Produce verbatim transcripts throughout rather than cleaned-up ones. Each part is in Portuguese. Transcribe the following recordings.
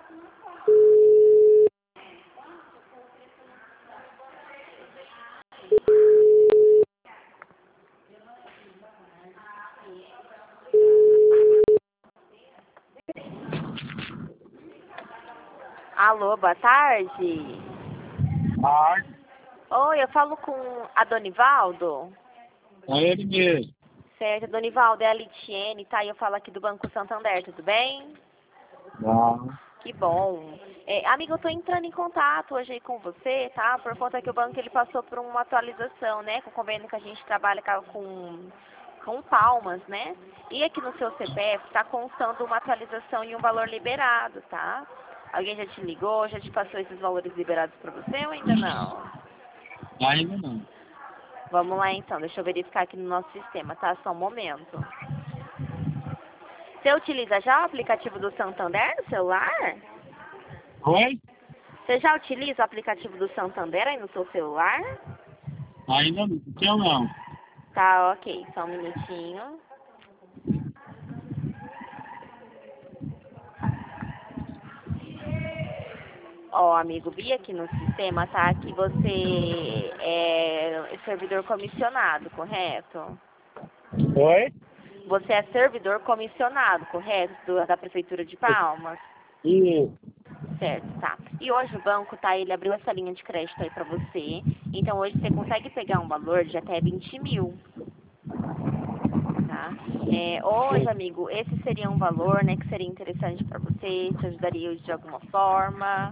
Alô, boa tarde. Tarde. Oi, eu falo com a Donivaldo. É ele mesmo. Certo, Donivaldo, é a Litiene, tá? E eu falo aqui do Banco Santander, tudo bem? Não. Que bom. É, amigo, eu tô entrando em contato hoje aí com você, tá? Por conta que o banco ele passou por uma atualização, né? Com o convênio que a gente trabalha com, com Palmas, né? E aqui no seu C P F tá constando uma atualização e um valor liberado, tá? Alguém já te ligou, já te passou esses valores liberados pra você ou ainda não? Ainda não. Vamos lá então, deixa eu verificar aqui no nosso sistema, tá? Só um momento. Você utiliza já o aplicativo do Santander no celular? Oi? Você já utiliza o aplicativo do Santander aí no seu celular? Ainda não. Eu não. Tá, ok. Só um minutinho. Ó, amigo, vi aqui no sistema, tá? Que você é servidor comissionado, correto? Oi? Você é servidor comissionado, correto? Do- da Prefeitura de Palmas? Isso. Certo, tá. E hoje o banco, tá, ele abriu essa linha de crédito aí pra você. Então hoje você consegue pegar um valor de até vinte mil, tá? É, hoje, amigo, esse seria um valor, né, que seria interessante pra você, te ajudaria de alguma forma.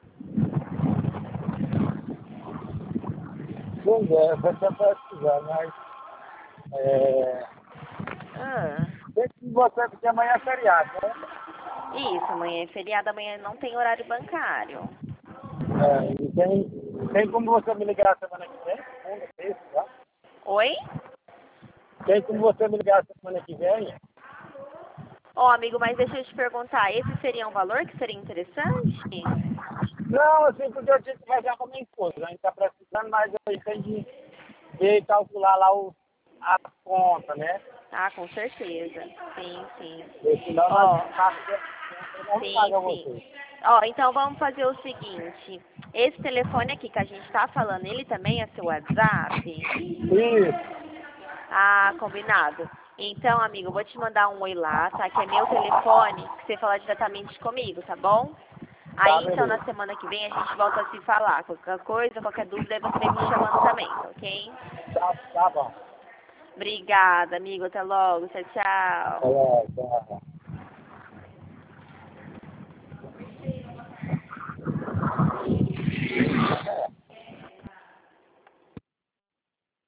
Pois é, você está precisando, mas... É... Ah, Sei que você, porque amanhã é feriado, né? isso, amanhã é feriado, amanhã não tem horário bancário. É, e tem, tem como você me ligar semana que vem? Segunda, terça, tá? Oi? Tem como você me ligar semana que vem? Ó, amigo, mas deixa eu te perguntar, esse seria um valor que seria interessante? Não, assim, porque eu tinha que viajar com a minha esposa. A gente está precisando, mas aí tem que ver e calcular lá o, as contas, né? Ah, com certeza. Sim, sim. Porque senão nós Ó, não sim, paga sim. vocês. Ó, então vamos fazer o seguinte. Esse telefone aqui que a gente tá falando, ele também é seu WhatsApp? Isso. Ah, combinado. Então, amigo, eu vou te mandar um oi lá, tá? Que é meu telefone, que você fala diretamente comigo, tá bom? Tá, Aí, então, na beleza. semana que vem a gente volta a se falar. Qualquer coisa, qualquer dúvida, aí você vem me chamando também, tá ok? Tá, tá bom. Obrigada, amigo. Até logo. Tchau, Tá tchau. bom, tá.